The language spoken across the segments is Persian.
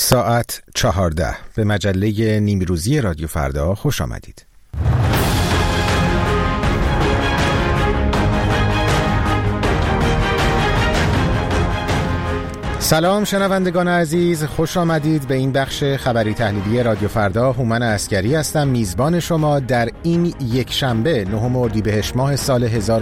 ساعت 14 به مجله نیمروزی رادیو فردا خوش آمدید. سلام شنوندگان عزیز، خوش آمدید به این بخش خبری تحلیلی رادیو فردا. هومن عسکری هستم، میزبان شما در این یک شنبه 9 اردیبهشت ماه سال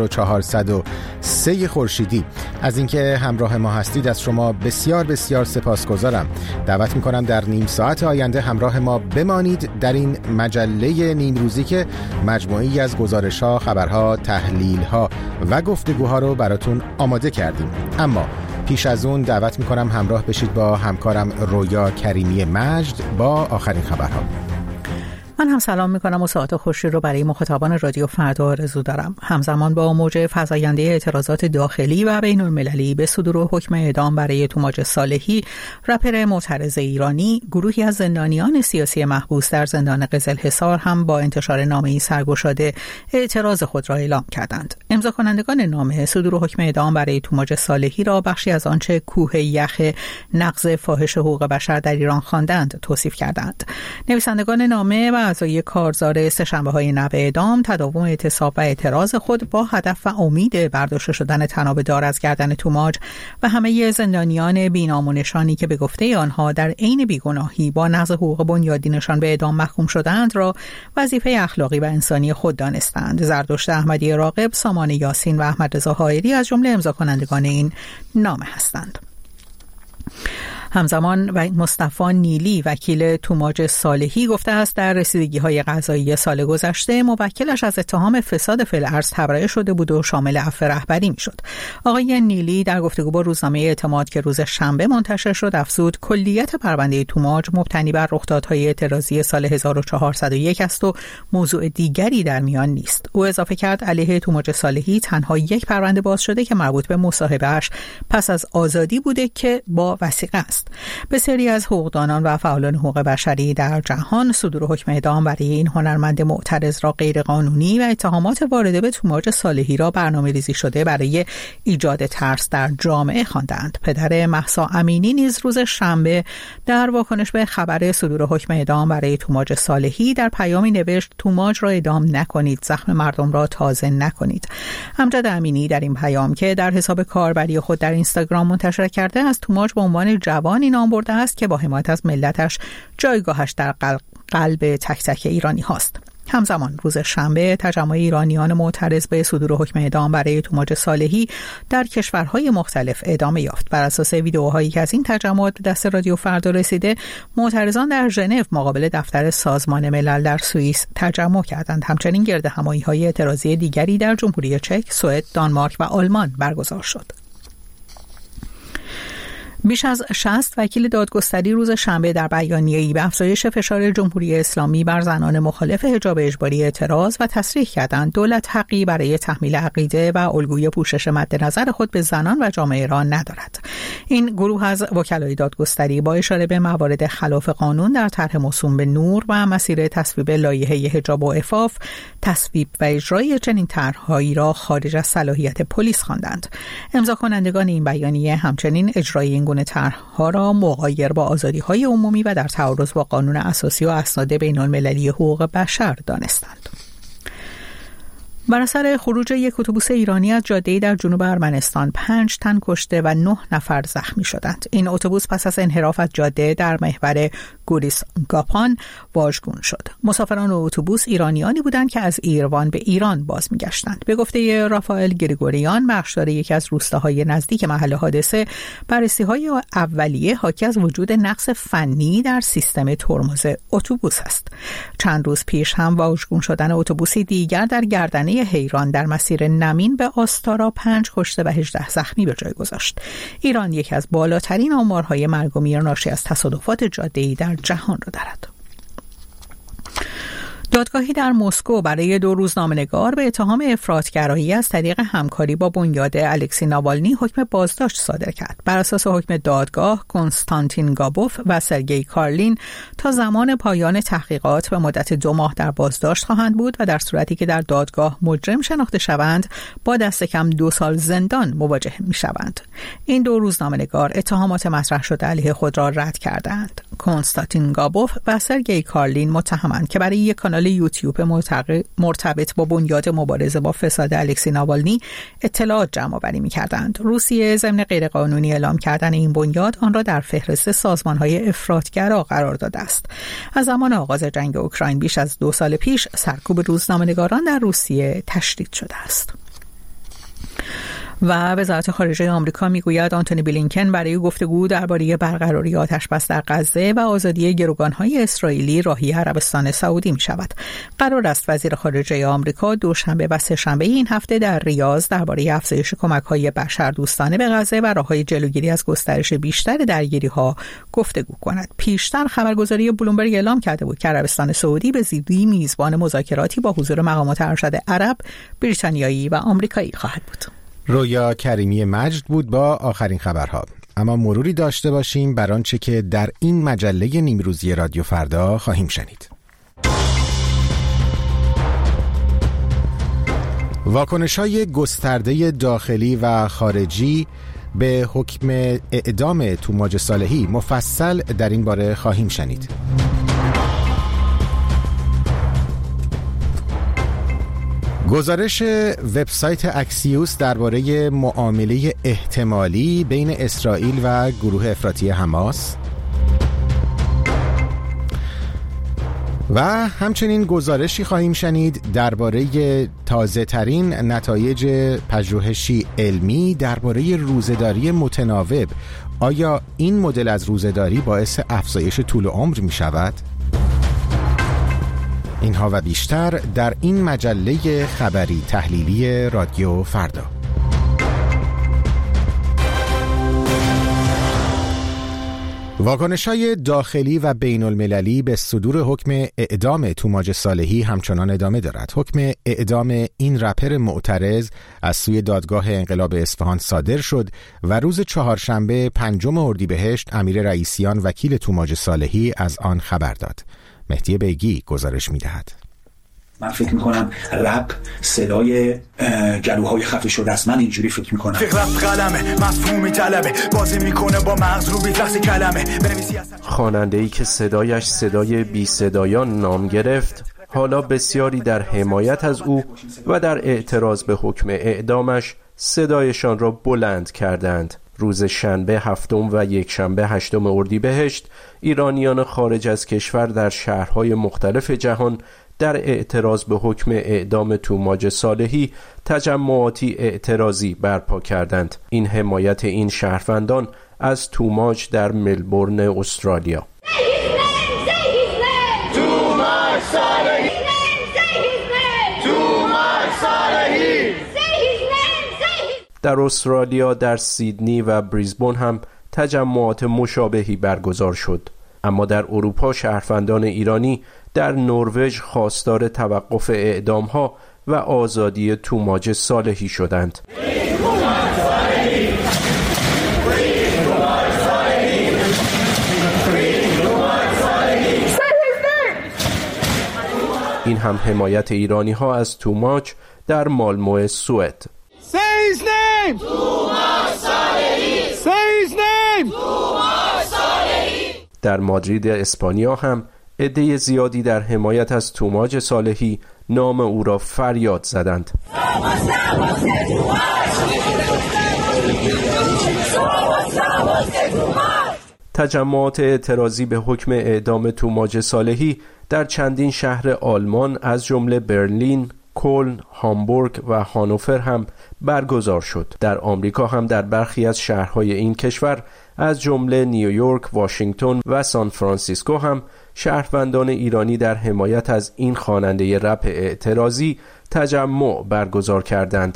1403 خورشیدی. از اینکه همراه ما هستید از شما بسیار بسیار سپاسگزارم. دعوت میکنم در نیم ساعت آینده همراه ما بمانید در این مجله نیمروزی که مجموعی از گزارش‌ها، خبرها، تحلیل‌ها و گفتگوها رو براتون آماده کردیم. اما پیش از اون دعوت میکنم همراه بشید با همکارم رویا کریمی مجد با آخرین خبرها. من هم سلام میکنم و ساعت خوشی رو برای مخاطبان رادیو فردا آرزو دارم. همزمان با موج فزاینده اعتراضات داخلی و بین المللی به صدور حکم اعدام برای توماج صالحی، رپر معترض ایرانی، گروهی از زندانیان سیاسی محبوس در زندان قزلحصار هم با انتشار نامه‌ای سرگشاده اعتراض خود را اعلام کردند. امضا کنندگان نامه صدور حکم اعدام برای توماج صالحی را بخشی از آنچه کوه یخ نقض فاحش حقوق بشر در ایران خواندند توصیف کردند. نویسندگان نامه و اعضای کارزار سه‌شنبه‌های نو اعدام تداوم اعتصاب و اعتراض خود با هدف و امید برداشته شدن طناب دار از گردن توماج و همه زندانیان بی‌نام و نشانی که به گفته آنها در عین بیگناهی با نقض حقوق بنیادینشان به اعدام محکوم شدند را وظیفه اخلاقی و انسانی خود دانستند. زردشت احمدی راغب، سامان یاسین و احمد رضا حائری از جمله امضا کنندگان این نامه هستند. همزمان و مصطفی نیلی، وکیل توماج صالحی، گفته است در رسیدگی‌های قضایی سال گذشته موکلش از اتهام فساد فی الارض تبرئه شده بود و شامل عفو رهبری می‌شد. آقای نیلی در گفتگو با روزنامه اعتماد که روز شنبه منتشر شد افزود کلیت پرونده توماج مبتنی بر رخدادهای اعتراضی سال 1401 است و موضوع دیگری در میان نیست. او اضافه کرد علیه توماج صالحی تنها یک پرونده باز شده که مربوط به مصاحبه‌اش پس از آزادی بوده که با وثیقه است. بسیاری از حقوقدانان و فعالان حقوق بشری در جهان صدور حکم اعدام برای این هنرمند معترض را غیرقانونی و اتهامات وارده به توماج صالحی را برنامه‌ریزی شده برای ایجاد ترس در جامعه خواندند. پدر مهسا امینی نیز روز شنبه در واکنش به خبر صدور حکم اعدام برای توماج صالحی در پیامی نوشت توماج را اعدام نکنید، زخم مردم را تازه نکنید. امجد امینی در این پیام که در حساب کاربری خود در اینستاگرام منتشر کرده از توماج به عنوان جوانی نام برده است که با حمایت از ملتش جایگاهش در قلب تک تک ایرانی هاست. همزمان روز شنبه تجمع ایرانیان معترض به صدور حکم اعدام برای توماج صالحی در کشورهای مختلف ادامه یافت. بر اساس ویدئوهایی که از این تجمعات به دست رادیو فردا رسیده، معترضان در ژنو مقابل دفتر سازمان ملل در سوئیس تجمع کردند. همچنین گردهمایی‌های اعتراضی دیگری در جمهوری چک، سوئد، دانمارک و آلمان برگزار شد. بیش از 60 وکیل دادگستری روز شنبه در بیانیه‌ای به افزایش فشار جمهوری اسلامی بر زنان مخالف حجاب اجباری اعتراض و تصریح کردند دولت حقی برای تحمیل عقیده و الگوی پوشش مد نظر خود به زنان و جامعه را ندارد. این گروه از وکلای دادگستری با اشاره به موارد خلاف قانون در طرح موسوم به نور و مسیر تصویب لایحه حجاب و عفاف، تصویب و اجرای چنین طرح‌هایی را خارج از صلاحیت پلیس خواندند. امضا کنندگان این بیانیه همچنین اجرای این گونه طرح‌ها را مغایر با آزادی‌های عمومی و در تعارض با قانون اساسی و اسناد بین‌المللی حقوق بشر دانستند. بر اثر خروج یک اتوبوس ایرانی از جاده‌ای در جنوب ارمنستان 5 تن کشته و 9 نفر زخمی شدند. این اتوبوس پس از انحراف از جاده در محور گوریس گاپان واژگون شد. مسافران اتوبوس ایرانیانی بودند که از ایروان به ایران باز می‌گشتند. به گفته رافائل گریگوریان، بخشدار یکی از روستاهای نزدیک محل حادثه، بررسی‌های اولیه حاکی از وجود نقص فنی در سیستم ترمز اتوبوس است. چند روز پیش هم واژگون شدن اتوبوسی دیگر در گردنه حیران در مسیر نمین به آستارا 5 کشته و 18 زخمی به جای گذاشت. ایران یکی از بالاترین آمارهای مرگ و میر ناشی از تصادفات جاده‌ای در جهان را دارد. دادگاهی در مسکو برای 2 روزنامه‌نگار به اتهام افراط‌گرایی از طریق همکاری با بنیاد الکسی ناوالنی حکم بازداشت صادر کرد. بر اساس حکم دادگاه، کنستانتین گابوف و سرگئی کارلین تا زمان پایان تحقیقات به مدت 2 ماه در بازداشت خواهند بود و در صورتی که در دادگاه مجرم شناخته شوند با دست کم 2 سال زندان مواجه می‌شوند. این 2 روزنامه‌نگار اتهامات مطرح شده علیه خود را رد کردند. کنستانتین گابوف و سرگئی کارلین متهمند که برای یک کانال یوتیوب مرتبط با بنیاد مبارزه با فساد الکسی ناوالنی اطلاعات جمع آوری می‌کردند. روسیه ضمن غیرقانونی اعلام کردن این بنیاد آن را در فهرست سازمان‌های افراطگرا قرار داده است. از زمان آغاز جنگ اوکراین بیش از 2 سال پیش سرکوب روزنامه‌نگاران در روسیه تشدید شده است. و وزارت خارجه آمریکا میگوید آنتونی بلینکن برای گفتگو درباره برقراری آتشبس در غزه و آزادی گروگان‌های اسرائیلی راهی عربستان سعودی می‌شود. قرار است وزیر خارجه آمریکا دوشنبه و سه‌شنبه این هفته در ریاض درباره افزایش کمک‌های بشردوستانه به غزه و راه‌های جلوگیری از گسترش بیشتر درگیری‌ها گفتگو کند. پیشتر خبرگزاری بلومبرگ اعلام کرده بود که عربستان سعودی به زودی میزبان مذاکراتی با حضور مقامات ارشد عرب، بریتانیایی و آمریکایی خواهد بود. رویا کریمی مجد بود با آخرین خبرها. اما مروری داشته باشیم بر آنچه که در این مجله نیمروزی رادیو فردا خواهیم شنید. واکنش‌های گسترده داخلی و خارجی به حکم اعدام توماج صالحی مفصل در این باره خواهیم شنید. گزارش وبسایت اکسیوس درباره معامله احتمالی بین اسرائیل و گروه افراطی حماس و همچنین گزارشی خواهیم شنید درباره تازه ترین نتایج پژوهشی علمی درباره روزه‌داری متناوب. آیا این مدل از روزه‌داری باعث افزایش طول عمر می شود؟ اینها و بیشتر در این مجله خبری تحلیلی رادیو فردا. واکنش‌های داخلی و بین المللی به صدور حکم اعدام توماج صالحی همچنان ادامه دارد. حکم اعدام این رپر معترض از سوی دادگاه انقلاب اصفهان صادر شد و روز چهارشنبه 5 اردیبهشت امیر رئیسیان وکیل توماج صالحی از آن خبر داد. مهدی بیگی گزارش می‌دهد. من فکر میکنم رپ صدای گلوهای خفه شده است. من اینجوری فکر میکنم. رپ قلمه مفهومی طلبه بازی میکنه با مغز رو بی‌فصل کلمه. خواننده‌ای که صدایش صدای بی صدایان نام گرفت حالا بسیاری در حمایت از او و در اعتراض به حکم اعدامش صدایشان را بلند کردند. روز شنبه 7 و یکشنبه 8 اردیبهشت ایرانیان خارج از کشور در شهرهای مختلف جهان در اعتراض به حکم اعدام توماج صالحی تجمعاتی اعتراضی برپا کردند. این حمایت این شهروندان از توماج در ملبورن استرالیا. در استرالیا در سیدنی و بریزبن هم تجمعات مشابهی برگزار شد. اما در اروپا شهروندان ایرانی در نروژ خواستار توقف اعدام‌ها و آزادی توماج صالحی شدند. این هم حمایت ایرانی‌ها از توماج در مالمو سوئد. در مادرید اسپانیا هم عده زیادی در حمایت از توماج صالحی نام او را فریاد زدند. تجمعات اعتراضی به حکم اعدام توماج صالحی در چندین شهر آلمان از جمله برلین، کلن، هامبورگ و هانوفر هم برگزار شد. در آمریکا هم در برخی از شهرهای این کشور از جمله نیویورک، واشنگتن و سان فرانسیسکو هم شهروندان ایرانی در حمایت از این خواننده رپ اعتراضی تجمع برگزار کردند.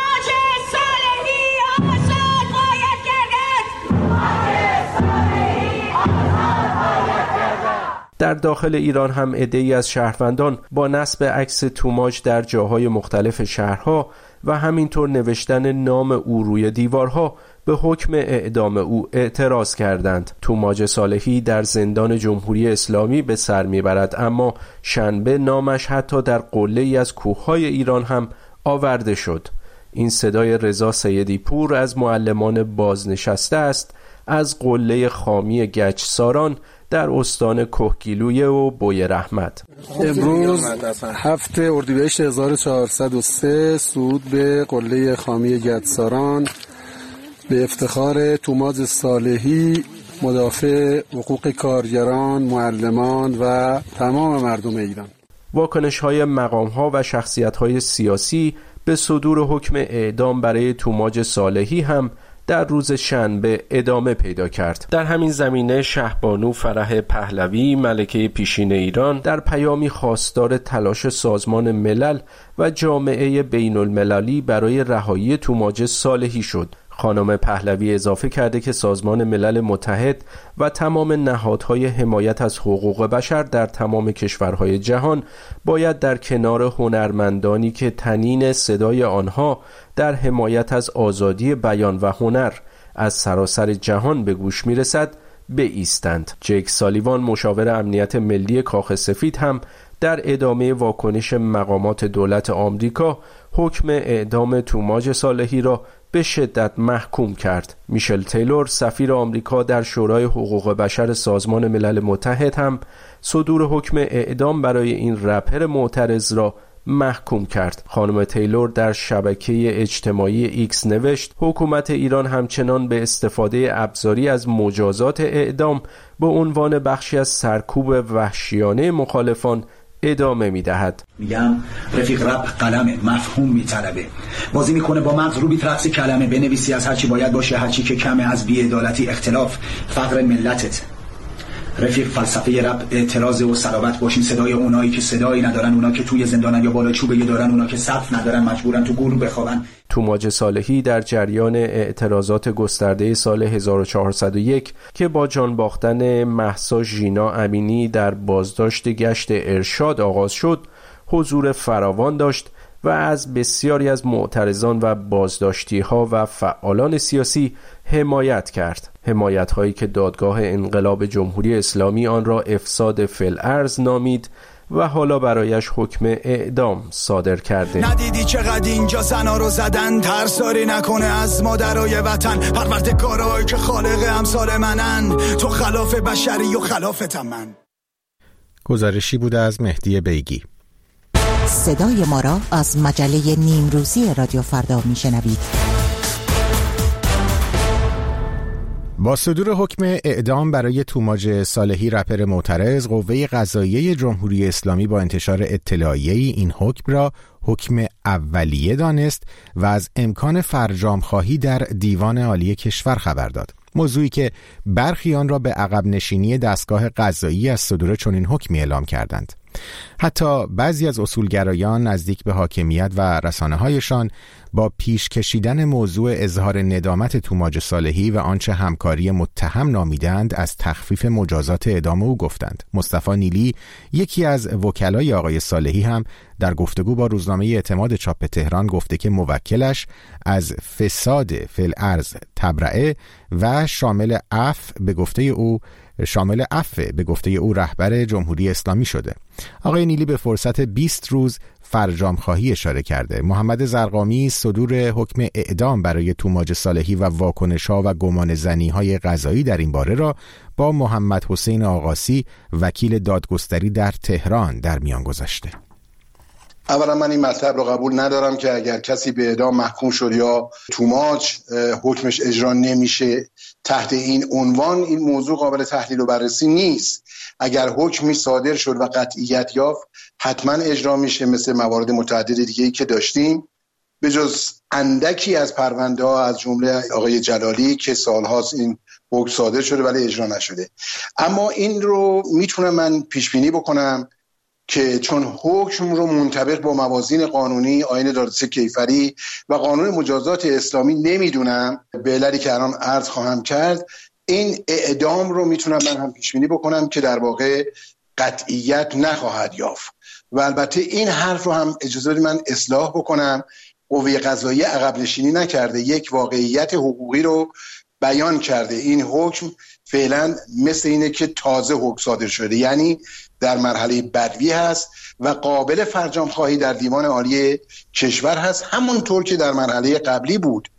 در داخل ایران هم عده‌ای از شهروندان با نصب عکس توماج در جاهای مختلف شهرها و همینطور نوشتن نام او روی دیوارها به حکم اعدام او اعتراض کردند. توماج صالحی در زندان جمهوری اسلامی به سر میبرد، اما شنبه نامش حتی در قله‌ای از کوههای ایران هم آورده شد. این صدای رضا سیدی پور از معلمان بازنشسته است از قله خامی گچساران در استان کهگیلویه و بوی رحمت. امروز 7 اردیبهشت 1403 صعود به قله خامی گچساران به افتخار توماج صالحی، مدافع حقوق کارگران، معلمان و تمام مردم ایران. واکنش‌های مقام‌ها و شخصیت‌های سیاسی به صدور حکم اعدام برای توماج صالحی هم در روز شنبه ادامه پیدا کرد. در همین زمینه شهبانو فرح پهلوی، ملکه پیشین ایران، در پیامی خواستار تلاش سازمان ملل و جامعه بین المللی برای رهایی توماج صالحی شد. خانم پهلوی اضافه کرده که سازمان ملل متحد و تمام نهادهای حمایت از حقوق بشر در تمام کشورهای جهان باید در کنار هنرمندانی که طنین صدای آنها در حمایت از آزادی بیان و هنر از سراسر جهان به گوش میرسد بایستند. جیک سالیوان، مشاور امنیت ملی کاخ سفید، هم در ادامه واکنش مقامات دولت آمریکا حکم اعدام توماج صالحی را به شدت محکوم کرد. میشل تیلور، سفیر آمریکا در شورای حقوق بشر سازمان ملل متحد، هم صدور حکم اعدام برای این رپر معترض را محکوم کرد. خانم تیلور در شبکه اجتماعی ایکس نوشت حکومت ایران همچنان به استفاده ابزاری از مجازات اعدام به عنوان بخشی از سرکوب وحشیانه مخالفان ادامه میدهد. میگم رفیق رپ قلمه، مفهوم میطلبه، بازی میکنه با مغز، رو بیت رقص کلمه، بنویسی از هرچی باید باشه، هرچی که کمه، از بی‌عدالتی، اختلاف، فقر ملتت. رفیق فلسفه رپ اعتراض و صلابت باشین، صدای اونایی که صدایی ندارن، اونا که توی زندانن یا بالا چوبه دارن، اونا که سقف ندارن مجبورن تو گور بخوابن. توماج صالحی در جریان اعتراضات گسترده سال 1401 که با جان باختن مهسا ژینا امینی در بازداشت گشت ارشاد آغاز شد، حضور فراوان داشت و از بسیاری از معترضان و بازداشتی‌ها و فعالان سیاسی حمایت کرد. حمایت‌هایی که دادگاه انقلاب جمهوری اسلامی آن را افساد فی‌الارض نامید و حالا برایش حکم اعدام صادر کرده. ندیدی چقدر اینجا زنا رو زدن، ترساری نکنه از مادرای وطن، پروردگارایی که خالق امثال منن، تو خلاف بشری و خلافتم من. گزارشی بود از مهدی بیگی. صدای ما را از مجله نیمروزی رادیو فردا میشنوید. با صدور حکم اعدام برای توماج صالحی، رپر معترض، قوه قضاییه جمهوری اسلامی با انتشار اطلاعیه‌ای این حکم را حکم اولیه دانست و از امکان فرجام خواهی در دیوان عالی کشور خبر داد. موضوعی که برخی آن را به عقب نشینی دستگاه قضایی از صدور چنین حکمی اعلام کردند. حتی بعضی از اصولگرایان نزدیک به حاکمیت و رسانه‌هایشان با پیش کشیدن موضوع اظهار ندامت توماج صالحی و آنچه همکاری متهم نامیدند از تخفیف مجازات اعدام او گفتند. مصطفی نیلی، یکی از وکلای آقای صالحی، هم در گفتگو با روزنامه اعتماد چاپ تهران گفته که موکلش از فساد فی‌الارض تبرئه و شامل عفو به گفته او رهبر جمهوری اسلامی شده. آقای نیلی به فرصت 20 روز فرجام خواهی اشاره کرده. محمد زرقامی صدور حکم اعدام برای توماج صالحی و واکنش‌ها و گمانه‌زنی‌های قضایی در این باره را با محمد حسین آقاسی، وکیل دادگستری در تهران، در میان گذاشته. اولا من این مطلب رو قبول ندارم که اگر کسی به اعدام محکوم شد یا توماج حکمش اجرا نمیشه تحت این عنوان این موضوع قابل تحلیل و بررسی نیست. اگر حکمی صادر شد و قطعیت یافت حتما اجرا میشه، مثل موارد متعدد دیگه‌ای که داشتیم، به جز اندکی از پرونده ها از جمله آقای جلالی که سالهاست این حکم صادر شده ولی اجرا نشده. اما این رو میتونم من پیش بینی بکنم که چون حکم رو منطبق با موازین قانونی، آیین دادرسی کیفری و قانون مجازات اسلامی نمیدونم، به علتی که الان عرض خواهم کرد، این اعدام رو میتونم من هم پیش بینی بکنم که در واقع قطعیت نخواهد یافت. و البته این حرف رو هم اجازه بدید من اصلاح بکنم، قوه قضاییه عقب نشینی نکرده، یک واقعیت حقوقی رو بیان کرده. این حکم فعلا مثل اینه که تازه حکم صادر شده، یعنی در مرحله بدوی هست و قابل فرجام خواهی در دیوان عالی کشور هست، همونطور که در مرحله قبلی بود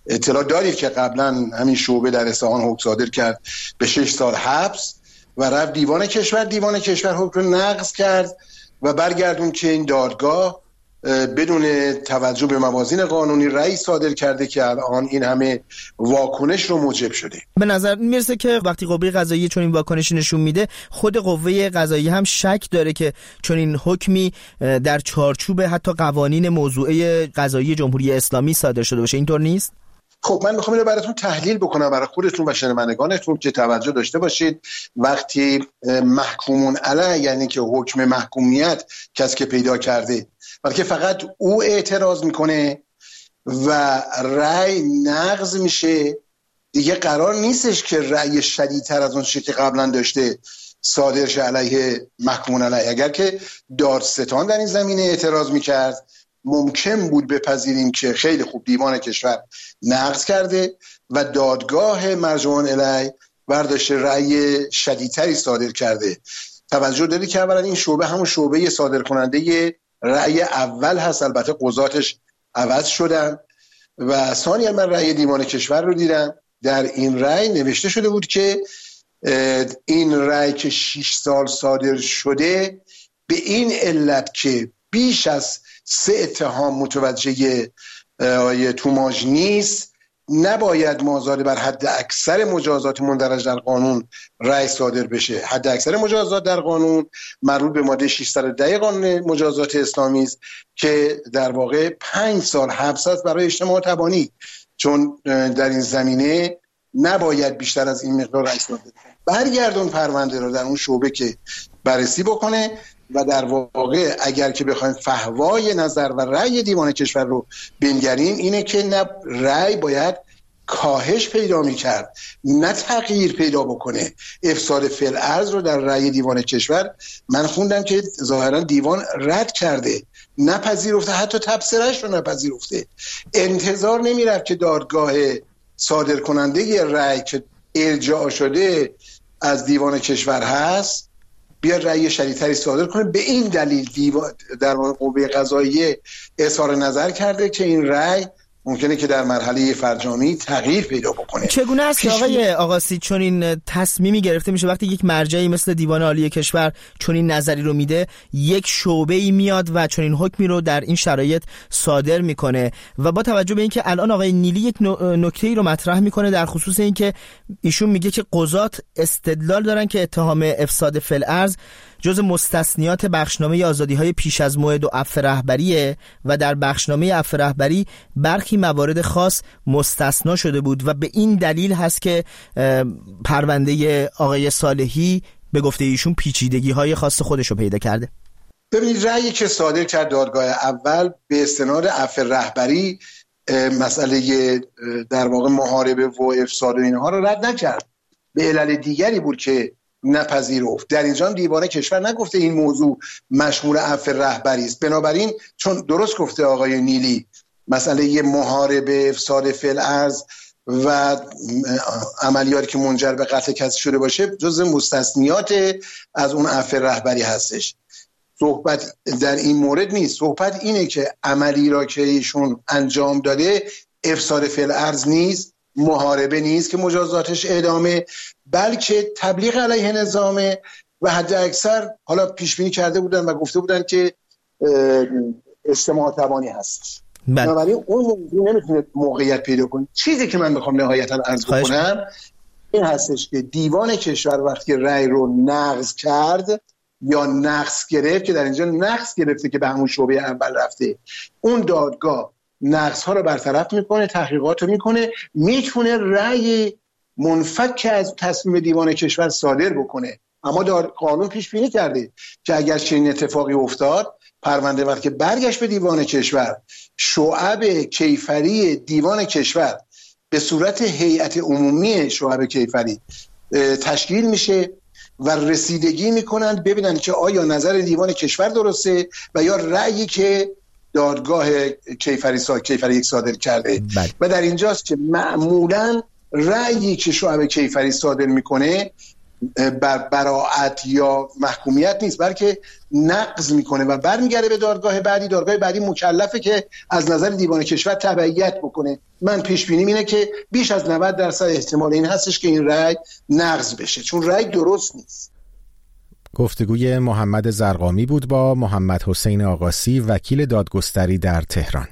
اطلاع دارید که قبلا همین شعبه در اصفهان حکم صادر کرد به 6 سال حبس و رفت دیوان کشور حکم نقض کرد و برگردون که این دادگاه بدون توجه به موازین قانونی رأی صادر کرده که الان این همه واکنش رو موجب شده. به نظر میرسه که وقتی قوه قضاییه چون این واکنشی نشون میده، خود قوه قضاییه هم شک داره که چون این حکمی در چارچوب حتی قوانین موضوعه قضایی جمهوری اسلامی صادر شده باشه. اینطور نیست؟ خب من میخوام اینو براتون تحلیل بکنم برای خودتون و شنوندگانتون که توجه داشته باشید. وقتی محکومون علیه، یعنی که حکم محکومیت کسی که پیدا کرده، بلکه فقط او اعتراض میکنه و رأی نقض میشه، دیگه قرار نیستش که رأی شدیدتر از اون چیزی که قبلا داشته صادر شه علیه محکومون علیه. اگر که دادستان در این زمینه اعتراض میکرد، ممکن بود بپذیریم که خیلی خوب دیوان کشور نقض کرده و دادگاه مرجوعان الیه برداشته رأی شدیدتری صادر کرده. توجه داری که اولا این شعبه همون شعبه صادر کننده رأی اول هست، البته قضاتش عوض شدن. و ثانیا من رأی دیوان کشور رو دیدم، در این رأی نوشته شده بود که این رأی که 6 سال صادر شده به این علت که بیش از 3 اتهام متوجه آقای توماج نیست، نباید مازاد بر حد اکثر مجازات مندرج در قانون رأی صادر بشه. حد اکثر مجازات در قانون مربوط به ماده 610 قانون مجازات اسلامی است که در واقع 5 سال حبس است برای اجتماع تبانی، چون در این زمینه نباید بیشتر از این مقدار رأی صادر کنه. برگردون پرونده رو در اون شعبه که بررسی بکنه و در واقع اگر که بخوایم فحوای نظر و رأی دیوان کشور رو بنگریم، اینه که نه رأی باید کاهش پیدا می‌کرد نه تغییر پیدا بکنه. افساد فی‌الارض رو در رأی دیوان کشور من خوندم که ظاهرا دیوان رد کرده، نپذیرفته، حتی تبصره‌اش رو نپذیرفته. انتظار نمی‌رفت که دادگاه صادر کننده ی رأی که ارجاع شده از دیوان کشور هست بیاد رأی شدیدتری صادر کنه. به این دلیل در قوه قضاییه اظهار نظر کرده که این رأی ممکنه که در مرحله فرجامی تغییر پیدا بکنه. چگونه است که آقای آقاسی چون این تصمیمی گرفته میشه وقتی یک مرجعی مثل دیوان عالی کشور چون این نظری رو میده، یک شعبه‌ای میاد و چون این حکمی رو در این شرایط صادر میکنه و با توجه به اینکه الان آقای نیلی یک نکته‌ای رو مطرح میکنه در خصوص اینکه ایشون میگه که قضات استدلال دارن که اتهام افساد فی‌الارض جز مستثنیات بخشنامه آزادی‌های پیش از موعد و عفو رهبریه و در بخشنامه عفو رهبری برخی موارد خاص مستثنا شده بود و به این دلیل هست که پرونده آقای صالحی به گفته ایشون پیچیدگی‌های خاص خودش رو پیدا کرده. ببینید رأیی که صادر کرد دادگاه اول به استناد عفو رهبری مسئله در واقع محاربه و افساد و اینها رو رد نکرد، به علل دیگری بود که نپذیرفت. در اینجا دیوان کشور نگفته این موضوع مشمول عفو رهبری است. بنابراین چون درست گفته آقای نیلی مسئله محاربه افساد فی‌الارض و عملیاتی که منجر به قتل کسی شده باشه جزء مستثنیات از اون عفو رهبری هستش. صحبت در این مورد نیست. صحبت اینه که عملی را که ایشون انجام داده افساد فی‌الارض نیست، محاربه نیست که مجازاتش اعدامه، بلکه تبلیغ علیه نظامه و حد اکثر حالا پیش بینی کرده بودن و گفته بودن که اجتماع تبانی هست. بنابراین اون موضوع نمیتونه موقعیت پیدا کنه. چیزی که من میخوام نهایتا عرض بکنم این هستش که دیوان کشور وقتی رأی رو نقض کرد یا نقض گرفت، که در اینجا نقض گرفته که به همون شعبه اول رفته، اون دادگاه نقض ها رو برطرف میکنه، تحقیقات رو میکنه، میتونه رأی منفک از تصمیم دیوان کشور صادر بکنه. اما قانون پیش بینی کرده که اگر چنین اتفاقی افتاد، پرونده وقتی برگشت به دیوان کشور، شعب کیفری دیوان کشور به صورت هیئت عمومی شعب کیفری تشکیل میشه و رسیدگی میکنند ببینن که آیا نظر دیوان کشور درسته و یا رأیی که دادگاه کیفری یک صادر کرده. و در اینجاست که معمولاً رأیی که شعب کیفری صادر میکنه براءت یا محکومیت نیست، بلکه نقض میکنه و برمیگرده به دادگاه بعدی. دادگاه بعدی مکلفه که از نظر دیوان کشور تبعیت بکنه. من پیش بینیم اینه که بیش از 90% احتمال این هستش که این رأی نقض بشه، چون رأی درست نیست. گفتگوی محمد زرقامی بود با محمد حسین آقاسی، وکیل دادگستری در تهران.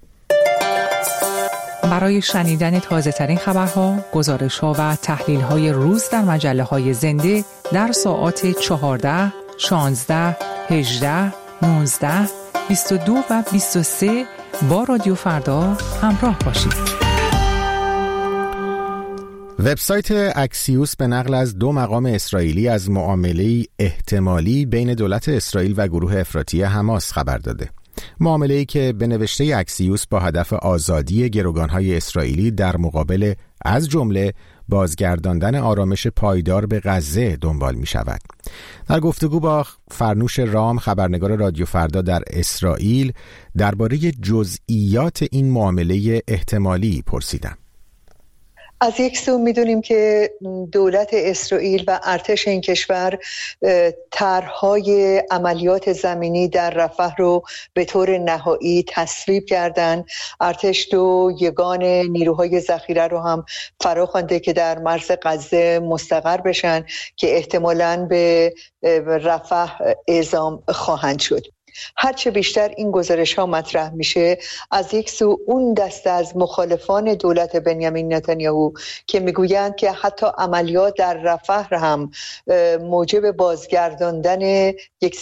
برای شنیدن تازه ترین خبرها، گزارش‌ها و تحلیل‌های روز در مجله‌های زنده در ساعات 14، 16، 18، 19، 22 و 23 با رادیو فردا همراه باشید. وبسایت اکسیوس به نقل از 2 مقام اسرائیلی از معامله احتمالی بین دولت اسرائیل و گروه افراطی حماس خبر داده. معامله‌ای که به نوشته اکسیوس با هدف آزادی گروگان‌های اسرائیلی در مقابل از جمله بازگرداندن آرامش پایدار به غزه دنبال می‌شود. در گفتگو با فرنوش رام، خبرنگار رادیو فردا در اسرائیل، درباره جزئیات این معامله احتمالی پرسیدم. از یک سو میدونیم که دولت اسرائیل و ارتش این کشور طرح‌های عملیات زمینی در رفح رو به طور نهایی تصویب کردن. ارتش 2 یگان نیروهای ذخیره رو هم فراخوانده که در مرز غزه مستقر بشن که احتمالاً به رفح اعزام خواهند شد. هرچه بیشتر این گزارش ها مطرح میشه، از یک سو اون دسته از مخالفان دولت بنیامین نتانیاهو که میگویند که حتی عملیات در رفح هم موجب بازگرداندن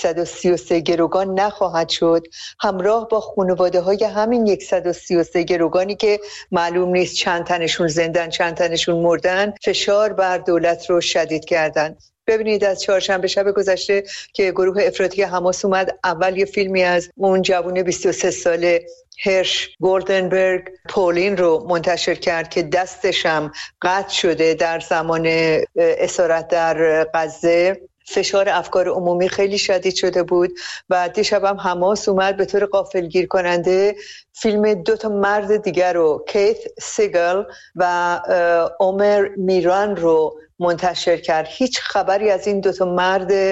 133 گروگان نخواهد شد، همراه با خانواده های همین 133 گروگانی که معلوم نیست چند تنشون زندن چند تنشون مردن، فشار بر دولت رو شدید کردن. ببینید از چهارشنبه شب گذشته که گروه افراطی حماس اومد اول یه فیلمی از اون جوان 23 ساله هرش گولدنبرگ پولین رو منتشر کرد که دستش هم قطع شده در زمان اسارت در غزه. فشار افکار عمومی خیلی شدید شده بود و دیشب هم حماس اومد به طور غافلگیر کننده فیلم 2 مرد دیگر رو، کیت سیگل و عمر میران رو منتشر کرد. هیچ خبری از این 2 مرد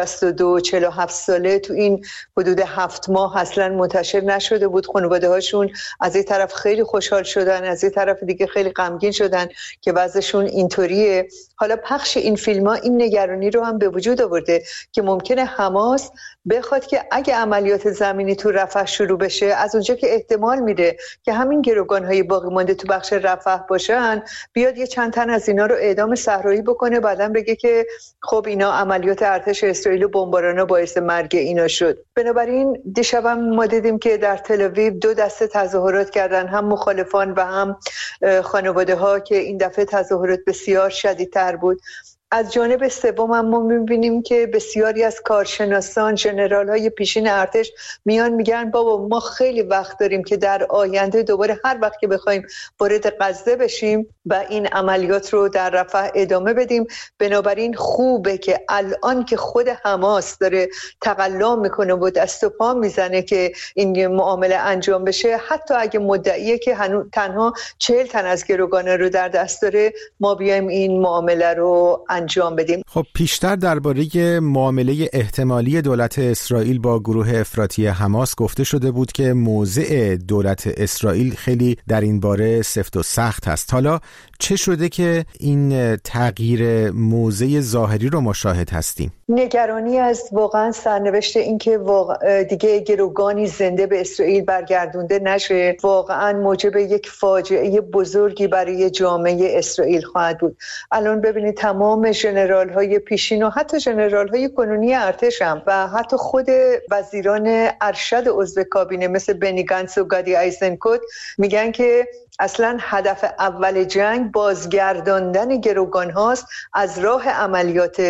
62-47 ساله تو این حدود 7 ماه اصلا منتشر نشده بود. خانواده هاشون از این طرف خیلی خوشحال شدن، از این طرف دیگه خیلی غمگین شدن که وضعشون اینطوریه. حالا پخش این فیلم ها این نگرانی رو هم به وجود آورده که ممکنه حماس بخواد که اگه عملیات زمینی تو رفح شروع بشه، از اونجا که احتمال میده که همین گروگان‌های باقی مانده تو بخش رفح باشن، بیاد یه چند تن از اینا رو اعدام صحرایی بکنه، بعداً بگه که خب اینا عملیات ارتش اسرائیل و بمبارانا باعث مرگ اینا شد. بنابراین دیشب هم ما دیدیم که در تل آویو 2 دسته تظاهرات کردن، هم مخالفان و هم خانواده ها، که این دفعه تظاهرات بسیار شدیدتر بود. از جانب سوم هم ما می‌بینیم که بسیاری از کارشناسان، ژنرال‌های پیشین ارتش میان میگن بابا ما خیلی وقت داریم که در آینده دوباره هر وقت که بخوایم وارد غزه بشیم و این عملیات رو در رفح ادامه بدیم. بنابراین خوبه که الان که خود حماس داره تقلا میکنه و دست و پا میزنه که این معامله انجام بشه، حتی اگه مدعیه که تنها 40 تن از گروگانه رو در دست داره، ما بیایم این معامله رو انجام بدیم. خب پیشتر درباره معامله احتمالی دولت اسرائیل با گروه افراطی حماس گفته شده بود که موضع دولت اسرائیل خیلی در این باره سفت و سخت هست. حالا چه شده که این تغییر موضع ظاهری رو مشاهد هستیم؟ نگرانی از واقعا سرنوشت این که دیگه گروگانی زنده به اسرائیل برگردونده نشه واقعا موجب یک فاجعه بزرگی برای جامعه اسرائیل خواهد بود. الان ببینید تمام ژنرال‌های پیشین و حتی ژنرال‌های کنونی ارتش هم و حتی خود وزیران ارشد عضو کابینه مثل بنی گانتس و گادی ایزنکوت میگن که اصلا هدف اول جنگ بازگرداندن گروگان هاست از راه عملیات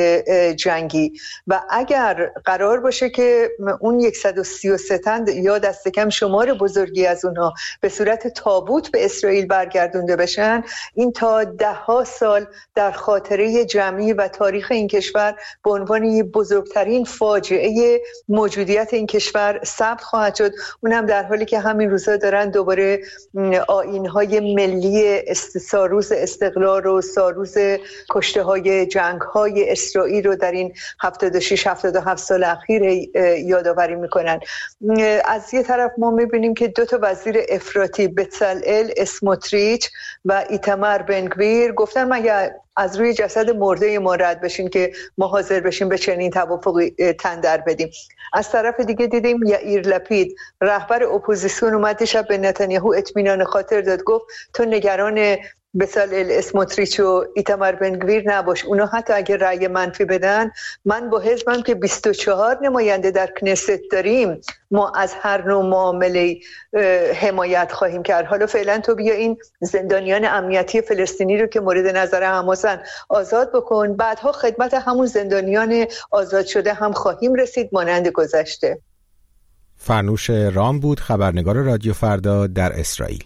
جنگی و اگر قرار باشه که اون 133 تن یا دست کم شمار بزرگی از اونها به صورت تابوت به اسرائیل برگردونده بشن، این تا 10 سال در خاطره جمعی و تاریخ این کشور به عنوان بزرگترین فاجعه موجودیت این کشور ثبت خواهد شد. اونم در حالی که همین روزا دارن دوباره آیین‌های ملی استثاروز سالروز استقلال و سالروز کشته های جنگ های اسرائیل رو در این 76-77 سال اخیر یادآوری میکنن. از یه طرف ما میبینیم که 2 وزیر افراطی، بצלאל סמוטריץ' و ایتمر بن گویر، گفتن مگه از روی جسد مرده ما رد بشین که ما حاضر بشیم به چنین توافقی تن در بدیم. از طرف دیگه دیدیم یائیر لپید رهبر اپوزیسیون اومد دیشب به نتانیاهو اطمینان خاطر داد، گفت تو نگران بצלאل اسموتریچ و ایتمر بن گویر نباش، اونا حتی اگه رأی منفی بدن، من با حزبم که 24 نماینده در کنست داریم، ما از هر نوع معامله حمایت خواهیم کرد. حالا فعلا تو بیا این زندانیان امنیتی فلسطینی رو که مورد نظر حماسن آزاد بکن، بعدها خدمت همون زندانیان آزاد شده هم خواهیم رسید مانند گذشته. فرنوش رام بود، خبرنگار رادیو فردا در اسرائیل.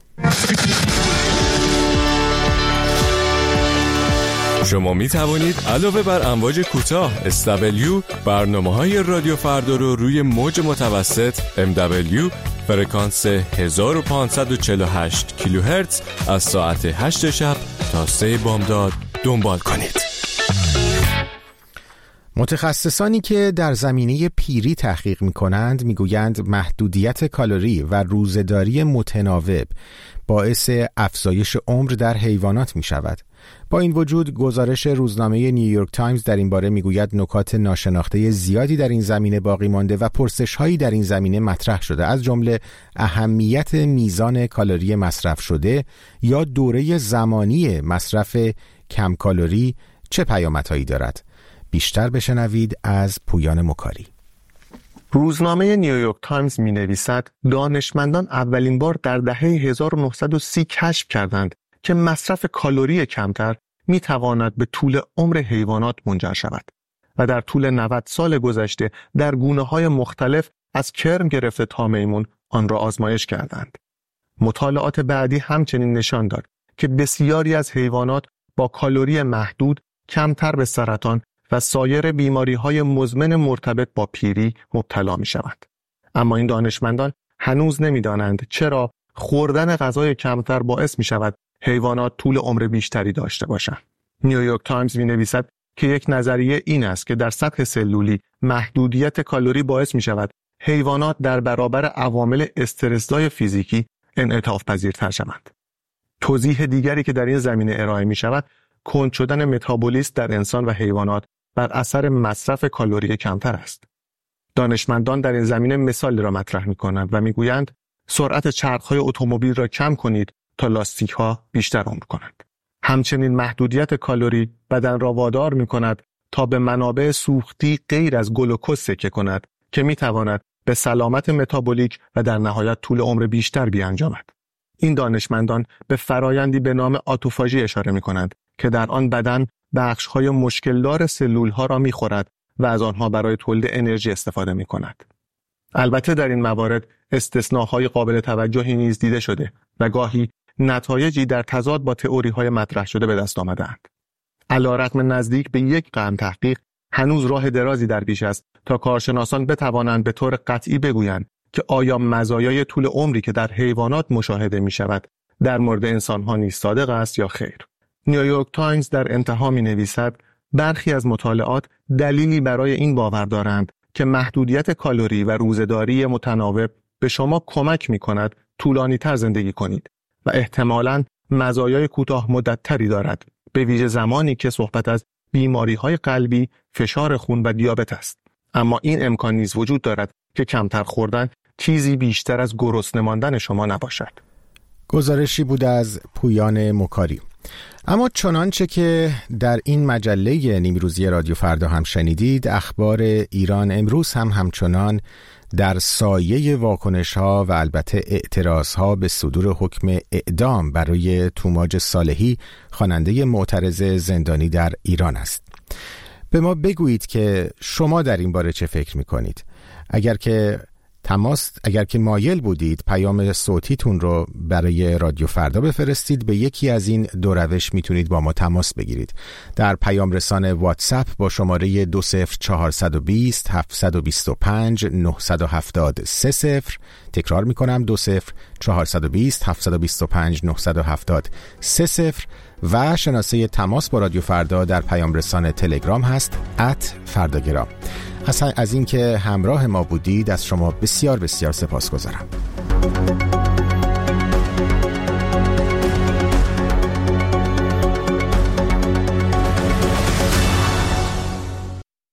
شما می توانید علاوه بر امواج کوتاه SW برنامه‌های رادیو فردا رو روی موج متوسط MW فرکانس 1548 کیلوهرتز از ساعت 8 شب تا 3 بامداد دنبال کنید. متخصصانی که در زمینه پیری تحقیق می‌کنند می‌گویند محدودیت کالری و روزه‌داری متناوب باعث افزایش عمر در حیوانات می‌شود. با این وجود گزارش روزنامه نیویورک تایمز در این باره میگوید نکات ناشناخته زیادی در این زمینه باقی مانده و پرسش‌هایی در این زمینه مطرح شده، از جمله اهمیت میزان کالری مصرف شده یا دوره زمانی مصرف کم کالری چه پیامدهایی دارد. بیشتر بشنوید از پویان مکاری. روزنامه نیویورک تایمز می‌نویسد دانشمندان اولین بار در دهه 1930 کشف کردند که مصرف کالری کمتر می‌تواند به طول عمر حیوانات منجر شود و در طول 90 سال گذشته در گونه‌های مختلف از کرم گرفته تا میمون آن را آزمایش کردند. مطالعات بعدی همچنین نشان داد که بسیاری از حیوانات با کالری محدود کمتر به سرطان و سایر بیماری‌های مزمن مرتبط با پیری مبتلا می‌شوند. اما این دانشمندان هنوز نمی‌دانند چرا خوردن غذای کمتر باعث می‌شود حیوانات طول عمر بیشتری داشته باشند. نیویورک تایمز می‌نویسد که یک نظریه این است که در سطح سلولی محدودیت کالری باعث می‌شود حیوانات در برابر عوامل استرس‌زای فیزیکی انعطاف پذیرتر شوند. توضیح دیگری که در این زمینه ارائه می‌شود کند شدن متابولیسم در انسان و حیوانات بر اثر مصرف کالری کمتر است. دانشمندان در این زمینه مثالی را مطرح می‌کنند و می‌گویند سرعت چرخ‌های اتومبیل را کم کنید تا لاستیک‌ها بیشتر عمر کنند. همچنین محدودیت کالری بدن را وادار می‌کند تا به منابع سوختی غیر از گلوکز تکیه کند که می‌تواند به سلامت متابولیک و در نهایت طول عمر بیشتر بیانجامد. این دانشمندان به فرایندی به نام آتوفاژی اشاره می‌کنند که در آن بدن بخش‌های مشکلدار سلول‌ها را می‌خورد و از آنها برای تولید انرژی استفاده می‌کند. البته در این موارد استثناء‌های قابل توجهی نیز دیده شده و گاهی نتایجی در تضاد با تئوری‌های مطرح شده به دست آمده‌اند. علی‌رغم نزدیک به 1 قرن تحقیق، هنوز راه درازی در پیش است تا کارشناسان بتوانند به طور قطعی بگویند که آیا مزایای طول عمری که در حیوانات مشاهده می‌شود در مورد انسان‌ها نیز صادق است یا خیر. نیویورک تایمز در انتها می‌نویسد برخی از مطالعات دلیلی برای این باور دارند که محدودیت کالری و روزه‌داری متناوب به شما کمک می‌کند طولانی‌تر زندگی کنید و احتمالاً مزایای کوتاه مدت‌تری دارد، به ویژه زمانی که صحبت از بیماری‌های قلبی، فشار خون و دیابت است. اما این امکان نیز وجود دارد که کمتر خوردن چیزی بیشتر از گرسنه ماندن شما نباشد. گزارشی بود از پویان مکاری. اما چنانچه که در این مجله نیمروزی رادیو فردا هم شنیدید، اخبار ایران امروز هم همچنان در سایه واکنش‌ها و البته اعتراض‌ها به صدور حکم اعدام برای توماج صالحی، خواننده معترض زندانی در ایران است. به ما بگویید که شما در این باره چه فکر می‌کنید؟ اگر که تماس اگر که مایل بودید پیام صوتیتون رو برای رادیو فردا بفرستید، به یکی از این دو روش میتونید با ما تماس بگیرید. در پیام رسان واتساپ با شماره 20420 725 970 30، تکرار میکنم 20420 725 970 30، و شناسه تماس با رادیو فردا در پیام رسان تلگرام هست @فرداگرام. از اینکه همراه ما بودید از شما بسیار بسیار سپاسگزارم.